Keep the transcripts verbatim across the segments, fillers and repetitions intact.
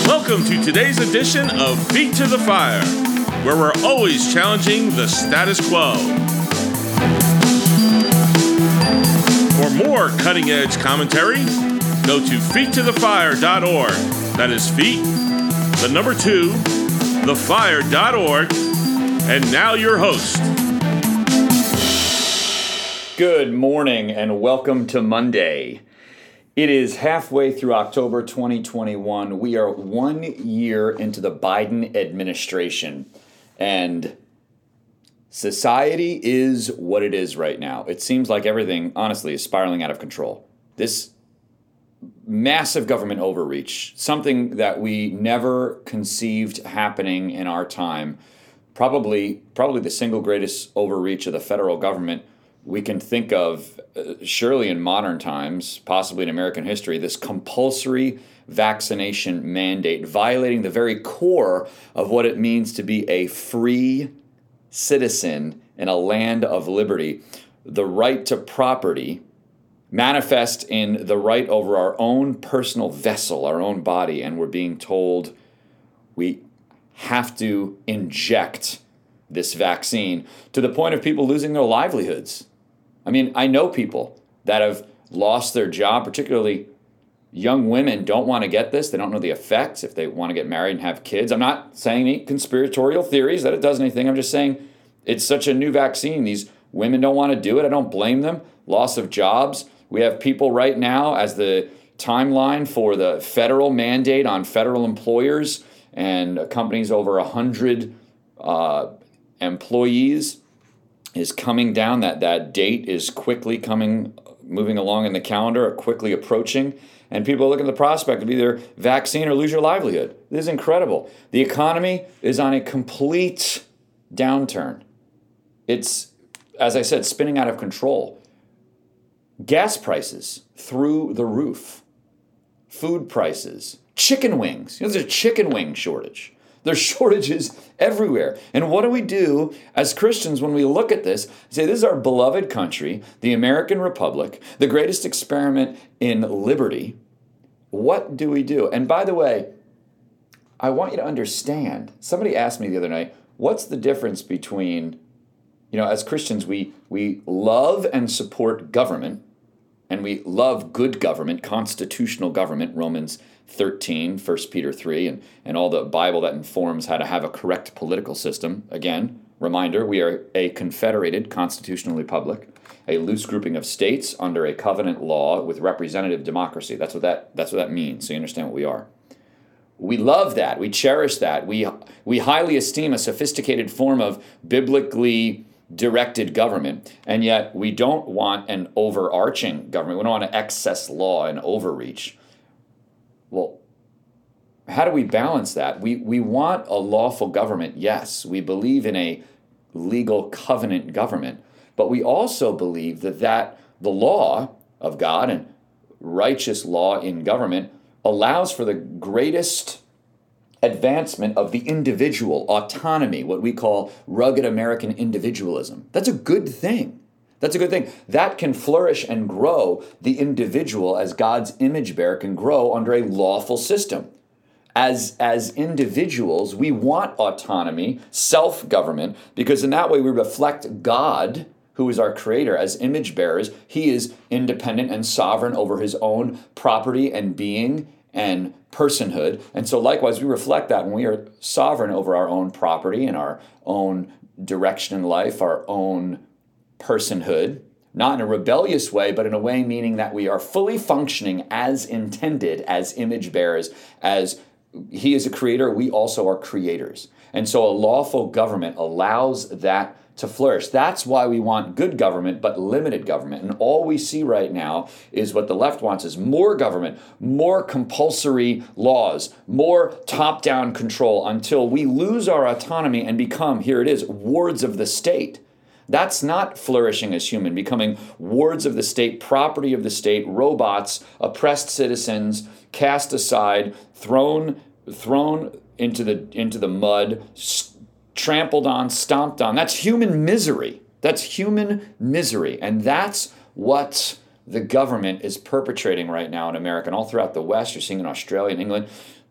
Welcome to today's edition of Feet to the Fire, where we're always challenging the status quo. For more cutting-edge commentary, go to feet to the fire dot org. That is feet, the number two, the fire dot org. And now your host. Good morning and welcome to Monday. It is halfway through October twenty twenty-one. We are one year into the Biden administration, and society is what it is right now. It seems like everything, honestly, is spiraling out of control. This massive government overreach, something that we never conceived happening in our time, probably, probably the single greatest overreach of the federal government we can think of, uh, surely in modern times, possibly in American history, this compulsory vaccination mandate, violating the very core of what it means to be a free citizen in a land of liberty. The right to property manifest in the right over our own personal vessel, our own body, and we're being told we have to inject this vaccine to the point of people losing their livelihoods. I mean, I know people that have lost their job, particularly young women don't want to get this. They don't know the effects if they want to get married and have kids. I'm not saying any conspiratorial theories that it does anything. I'm just saying it's such a new vaccine. These women don't want to do it. I don't blame them. Loss of jobs. We have people right now as the timeline for the federal mandate on federal employers and companies over one hundred uh, employees is coming down. That that date is quickly coming, moving along in the calendar, quickly approaching, and people are looking at the prospect of either vaccine or lose your livelihood. This is incredible. The economy is on a complete downturn. It's, as I said, spinning out of control. Gas prices through the roof. Food prices. Chicken wings. You know, there's a chicken wing shortage. There's shortages everywhere. And what do we do as Christians when we look at this? Say, this is our beloved country, the American Republic, the greatest experiment in liberty. What do we do? And by the way, I want you to understand, somebody asked me the other night, what's the difference between, you know, as Christians, we, we love and support government, and we love good government, constitutional government, Romans thirteen, First Peter three, and, and all the Bible that informs how to have a correct political system. Again, reminder, we are a confederated constitutional republic, a loose grouping of states under a covenant law with representative democracy. That's what that, that's what that means, so you understand what we are. We love that. We cherish that. We, we highly esteem a sophisticated form of biblically directed government, and yet we don't want an overarching government. We don't want an excess law and overreach. Well, how do we balance that? We we want a lawful government, yes. We believe in a legal covenant government, but we also believe that, that the law of God and righteous law in government allows for the greatest advancement of the individual, autonomy, what we call rugged American individualism. That's a good thing. That's a good thing. That can flourish and grow the individual as God's image bearer can grow under a lawful system. As, as individuals, we want autonomy, self-government, because in that way we reflect God, who is our creator, as image bearers. He is independent and sovereign over his own property and being and personhood. And so likewise, we reflect that when we are sovereign over our own property and our own direction in life, our own personhood, not in a rebellious way, but in a way meaning that we are fully functioning as intended, as image bearers, as he is a creator, we also are creators. And so a lawful government allows that to flourish. That's why we want good government, but limited government. And all we see right now is what the left wants is more government, more compulsory laws, more top-down control until we lose our autonomy and become, here it is, wards of the state. That's not flourishing as human, becoming wards of the state, property of the state, robots, oppressed citizens, cast aside, thrown thrown into the into the mud, st- trampled on, stomped on. That's human misery. That's human misery. And that's what the government is perpetrating right now in America and all throughout the West. You're seeing in Australia and England.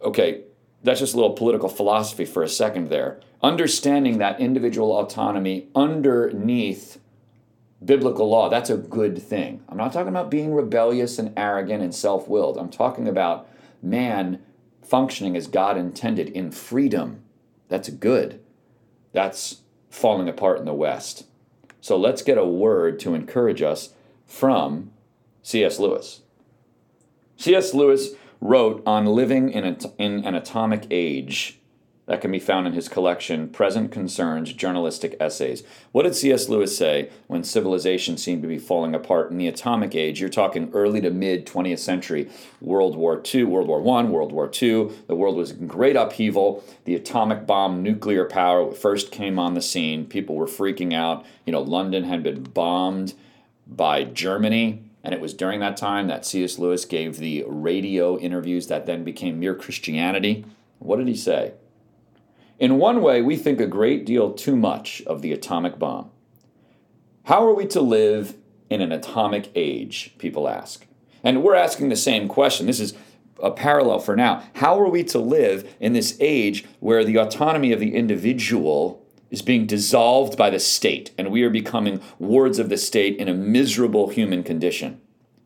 Okay, that's just a little political philosophy for a second there. Understanding that individual autonomy underneath biblical law, that's a good thing. I'm not talking about being rebellious and arrogant and self-willed. I'm talking about man functioning as God intended in freedom. That's good. That's falling apart in the West. So let's get a word to encourage us from C S Lewis. C S Lewis wrote on living in, a, in an atomic age. That can be found in his collection, Present Concerns, Journalistic Essays. What did C S Lewis say when civilization seemed to be falling apart in the atomic age? You're talking early to mid twentieth century, World War Two, World War One, World War Two. The world was in great upheaval. The atomic bomb, nuclear power first came on the scene. People were freaking out. You know, London had been bombed by Germany. And it was during that time that C S Lewis gave the radio interviews that then became Mere Christianity. What did he say? In one way, we think a great deal too much of the atomic bomb. How are we to live in an atomic age, people ask. And we're asking the same question. This is a parallel for now. How are we to live in this age where the autonomy of the individual is being dissolved by the state, and we are becoming wards of the state in a miserable human condition?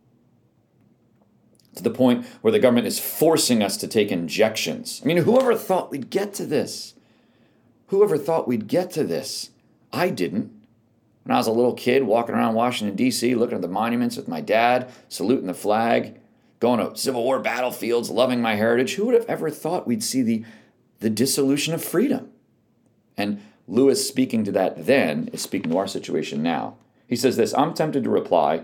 To the point where the government is forcing us to take injections. I mean, whoever thought we'd get to this? Whoever thought we'd get to this? I didn't. When I was a little kid walking around Washington, D C, looking at the monuments with my dad, saluting the flag, going to Civil War battlefields, loving my heritage, who would have ever thought we'd see the, the dissolution of freedom? And Lewis, speaking to that then, is speaking to our situation now. He says this, I'm tempted to reply,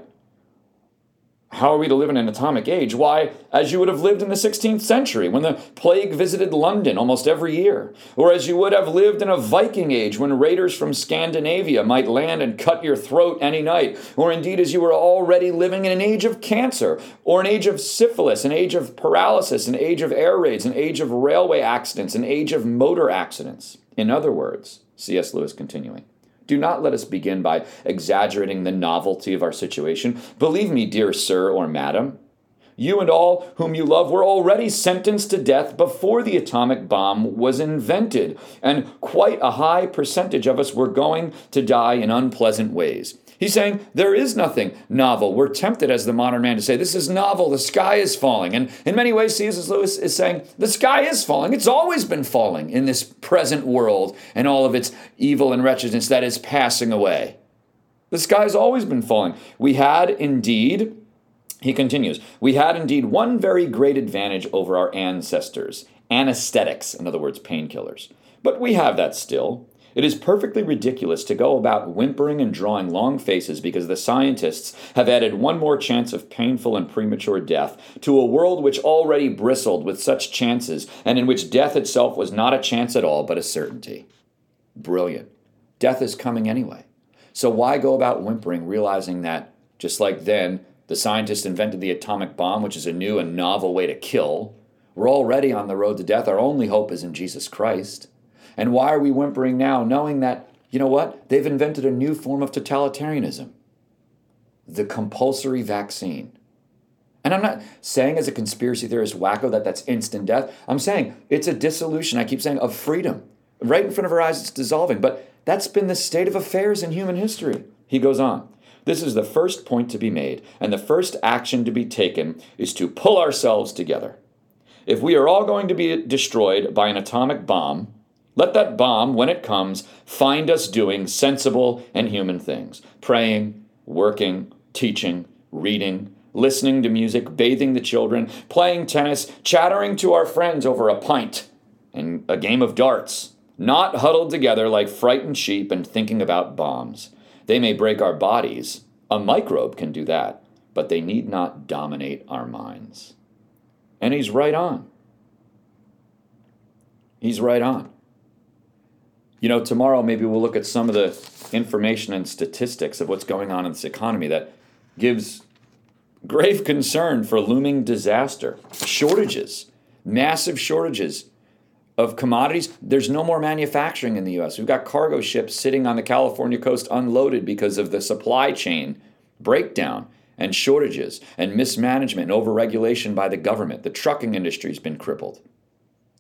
how are we to live in an atomic age? Why, as you would have lived in the sixteenth century, when the plague visited London almost every year. Or as you would have lived in a Viking age, when raiders from Scandinavia might land and cut your throat any night. Or indeed, as you were already living in an age of cancer, or an age of syphilis, an age of paralysis, an age of air raids, an age of railway accidents, an age of motor accidents. In other words, C S Lewis continuing, do not let us begin by exaggerating the novelty of our situation. Believe me, dear sir or madam, you and all whom you love were already sentenced to death before the atomic bomb was invented, and quite a high percentage of us were going to die in unpleasant ways. He's saying there is nothing novel. We're tempted as the modern man to say, this is novel, the sky is falling. And in many ways, C S Lewis is saying, the sky is falling. It's always been falling in this present world and all of its evil and wretchedness that is passing away. The sky's always been falling. We had indeed, he continues, we had indeed one very great advantage over our ancestors, anesthetics, in other words, painkillers. But we have that still. It is perfectly ridiculous to go about whimpering and drawing long faces because the scientists have added one more chance of painful and premature death to a world which already bristled with such chances and in which death itself was not a chance at all but a certainty. Brilliant. Death is coming anyway. So why go about whimpering, realizing that, just like then, the scientists invented the atomic bomb, which is a new and novel way to kill. We're already on the road to death. Our only hope is in Jesus Christ. And why are we whimpering now, knowing that, you know what? They've invented a new form of totalitarianism. The compulsory vaccine. And I'm not saying as a conspiracy theorist wacko that that's instant death. I'm saying it's a dissolution, I keep saying, of freedom. Right in front of our eyes, it's dissolving. But that's been the state of affairs in human history. He goes on. This is the first point to be made, and the first action to be taken is to pull ourselves together. If we are all going to be destroyed by an atomic bomb, let that bomb, when it comes, find us doing sensible and human things. Praying, working, teaching, reading, listening to music, bathing the children, playing tennis, chattering to our friends over a pint and a game of darts. Not huddled together like frightened sheep and thinking about bombs. They may break our bodies. A microbe can do that. But they need not dominate our minds. And he's right on. He's right on. You know, tomorrow maybe we'll look at some of the information and statistics of what's going on in this economy that gives grave concern for looming disaster. Shortages, massive shortages of commodities. There's no more manufacturing in the U S. We've got cargo ships sitting on the California coast unloaded because of the supply chain breakdown and shortages and mismanagement and overregulation by the government. The trucking industry's been crippled.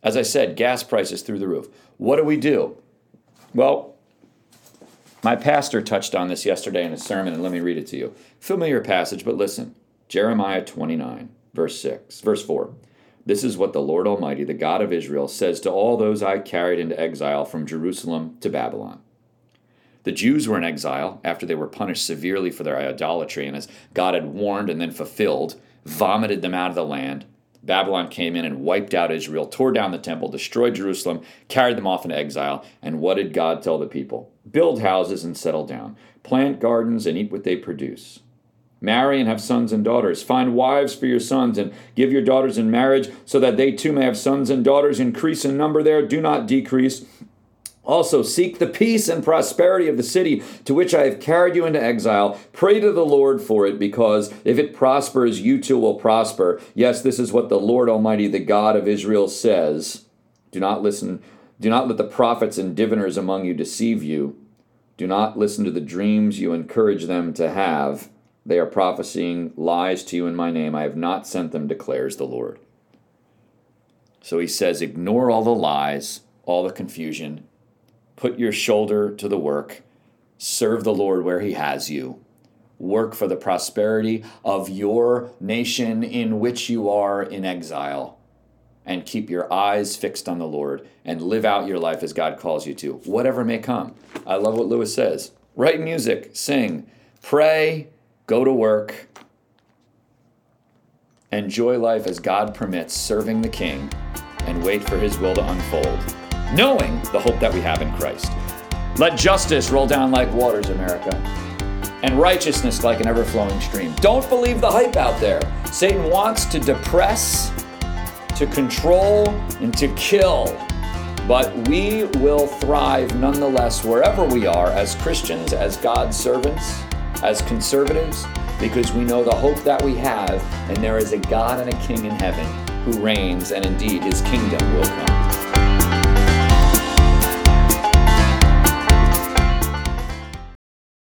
As I said, gas prices through the roof. What do we do? Well, my pastor touched on this yesterday in a sermon, and let me read it to you. Familiar passage, but listen. Jeremiah twenty-nine, verse six, verse four. This is what the Lord Almighty, the God of Israel, says to all those I carried into exile from Jerusalem to Babylon. The Jews were in exile after they were punished severely for their idolatry, and as God had warned and then fulfilled, vomited them out of the land. Babylon came in and wiped out Israel, tore down the temple, destroyed Jerusalem, carried them off into exile. And what did God tell the people? Build houses and settle down. Plant gardens and eat what they produce. Marry and have sons and daughters. Find wives for your sons and give your daughters in marriage so that they too may have sons and daughters. Increase in number there, do not decrease. Also, seek the peace and prosperity of the city to which I have carried you into exile. Pray to the Lord for it, because if it prospers, you too will prosper. Yes, this is what the Lord Almighty, the God of Israel, says. Do not listen. Do not let the prophets and diviners among you deceive you. Do not listen to the dreams you encourage them to have. They are prophesying lies to you in my name. I have not sent them, declares the Lord. So he says, ignore all the lies, all the confusion. Put your shoulder to the work. Serve the Lord where he has you. Work for the prosperity of your nation in which you are in exile. And keep your eyes fixed on the Lord and live out your life as God calls you to, whatever may come. I love what Lewis says. Write music, sing, pray, go to work. Enjoy life as God permits, serving the King, and wait for his will to unfold, knowing the hope that we have in Christ. Let justice roll down like waters, America, and righteousness like an ever-flowing stream. Don't believe the hype out there. Satan wants to depress, to control, and to kill. But we will thrive nonetheless wherever we are as Christians, as God's servants, as conservatives, because we know the hope that we have, and there is a God and a King in heaven who reigns, and indeed his kingdom will come.